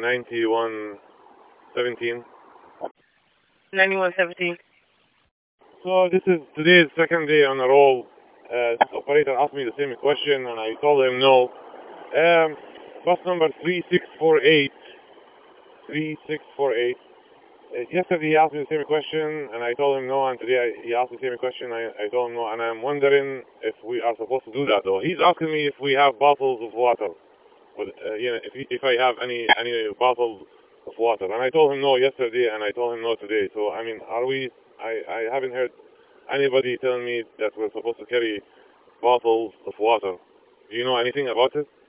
9117. 9117. So this is today's second day on a roll. This operator asked me the same question, and I told him no. Bus number 3648. 3648. Yesterday he asked me the same question, and I told him no. And today he asked me the same question, I told him no. And I'm wondering if we are supposed to do that though. He's asking me if we have bottles of water. But, if I have any bottles of water. And I told him no yesterday, and I told him no today. So I mean, are we? I haven't heard anybody telling me that we're supposed to carry bottles of water. Do you know anything about it?